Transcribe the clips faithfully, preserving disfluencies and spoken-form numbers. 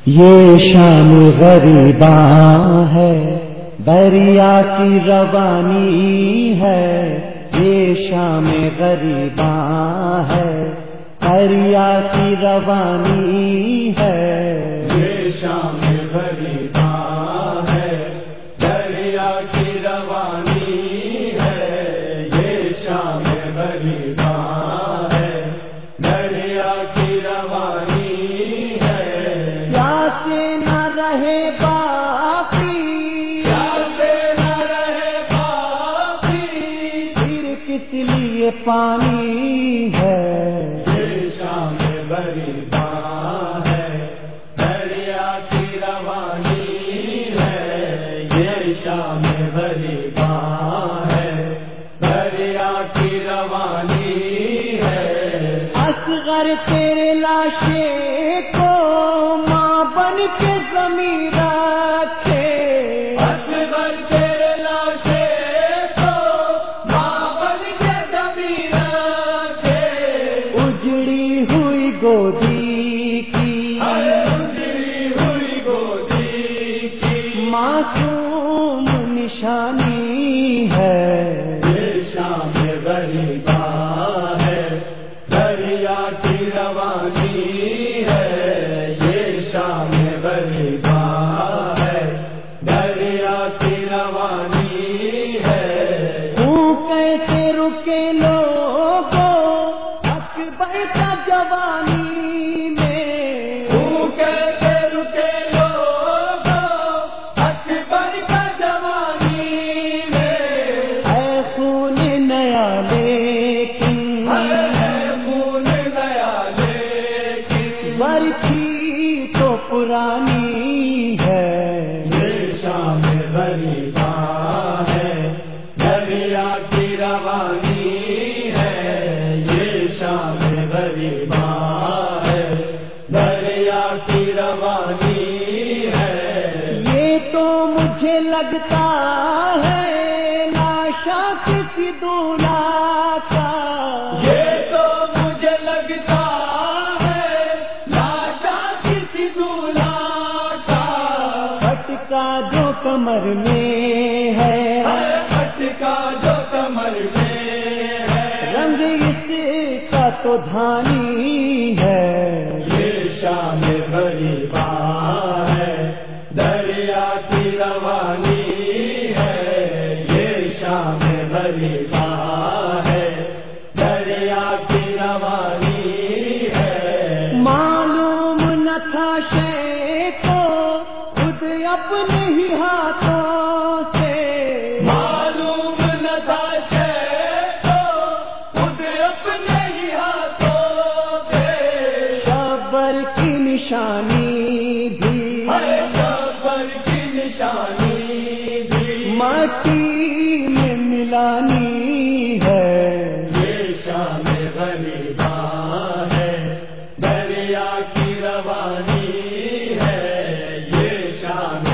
یہ شام غریباں ہے، دریا کی روانی ہے، یہ شام غریباں ہے، دریا کی روانی ہے، یہ شام غریباں ہے، دریا کی روانی ہے، یہ شام غریباں ہے، دریا کی روانی ہے، پیاسے نہ رہے باقی، پیاسے نہ رہے باقی، پھر کس لیے پانی ہے، یہ شام غریباں ہے، دریا کی روانی ہے، یہ شام غریباں ہے، دریا کی روانی ہے، اصغر تیرے لاشے کو ماں بن کے زمین رکھے، اصغر تیرے لاشے کو ماں بن کے زمین رکھے، اجڑی ہوئی گودی کی اجڑی ہوئی گودی کی معصوم نشانی ہے، یہ شام غریباں ہے، دریا کی روانی ہے، یہ شام غریباں ہے، دریا کی روانی ہے، ہوں کیسے رکے لوگوں اکبر کا جوانی میں، تو کیسے رکے لوگوں اکبر کا جوانی میں، اے خون نیا لیکن اے خون نیا لیکن برچھی تو پرانی ہے، یہ شام غریباں ہے، دریا کی روانی ہے، یہ شام غریباں ہے، دریا کی روانی ہے، یہ تو مجھے لگتا ہے لاشا کسی دولا کا، یہ تو مجھے لگتا ہے لاشا کسی دولہا کا، پھٹکا جو کمر میں ہے، ہے پھٹکا جو کمر میں ہے، رنگ اس کا تو دھانی ہے، یہ شام غریباں ہے، دریا کی روانی ہے، یہ شام غریباں ہے، دریا کی روانی ہے، معلوم نہ تھا شے کو خود اپنے ہی ہاتھوں سے، معلوم نہ تھا شے کو خود اپنے ہی ہاتھوں سے، شبر کی نشانی بھی ہر شبر کی نشانی بھی مٹی میں ملانی ہے، یہ شام غریباں ہے، دریا کی روانی ہے، یہ شام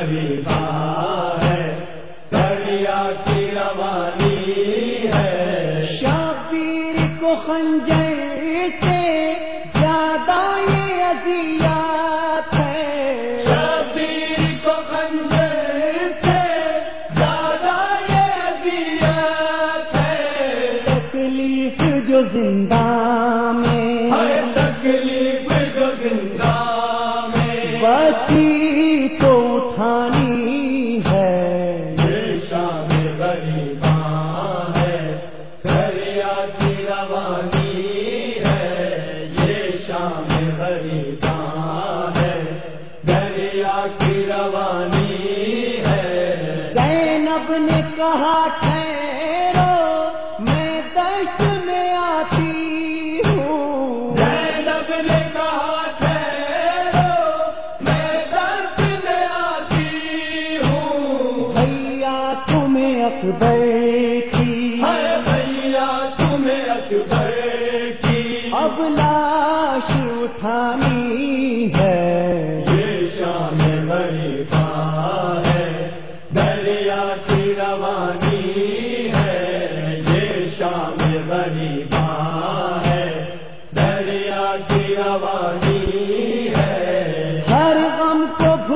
غریباں ہے، دریا کی روانی ہے، شبیر کو خنجر سے زیادہ یہ اذیت ہے، شبیر کو خنجر سے زیادہ یہ اذیت ہے، تکلیف جو زندہ میں ہر تکلیف جو زندہ میں بسی تو اٹھانی ہے، یہ شام غریباں ہے، دریا کی روانی ہے، یہ شام غریباں ہے، دریا کی روانی ہے، زینب نے کہا ٹھہرو میں دشت میں آتی ہوں، زینب نے کہا ٹھہرو میں دشت میں آتی ہوں، بھیا تمہیں اکبر کی ہر بھیا تمہیں اکبر کی اب لاش اٹھانی ہے، یہ شام غریباں ہے، دریا کی روانی ہے، یہ شام غریباں ہے، دریا کی روانی ہے، ہر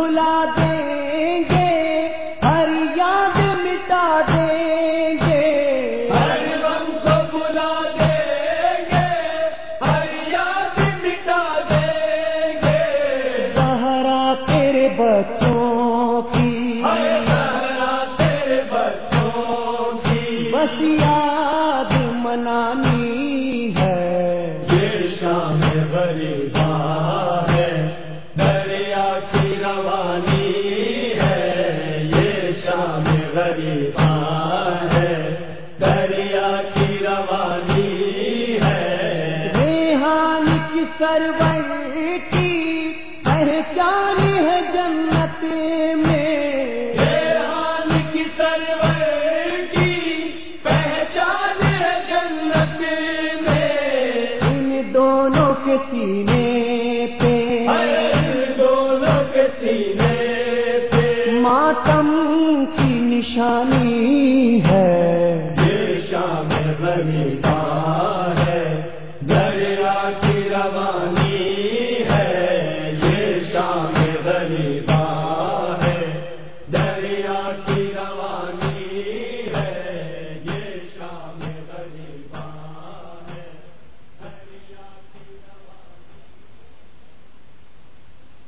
بھلا دیں گے، ہر یاد مٹا دیں گے، ہر غم کو بلا دیں گے، ہر یاد مٹا دیں گے، زہرا تیرے بچوں کی، ہر زہرا تیرے بچوں کی، بس یاد منانی ہے، یہ شام غریباں ہے، دریا کی روانی ہے، یہ شام غریباں ہے، دریا کی روانی ہے، ریحان کی سرور کی پہچان ہے جنت میں، ریحان کی سرور کی پہچان ہے جنت میں، ان دونوں کے سینے پہ ہر دونوں کے سینے پہ ماتم کی نشانی ہے، یہ شام غریباں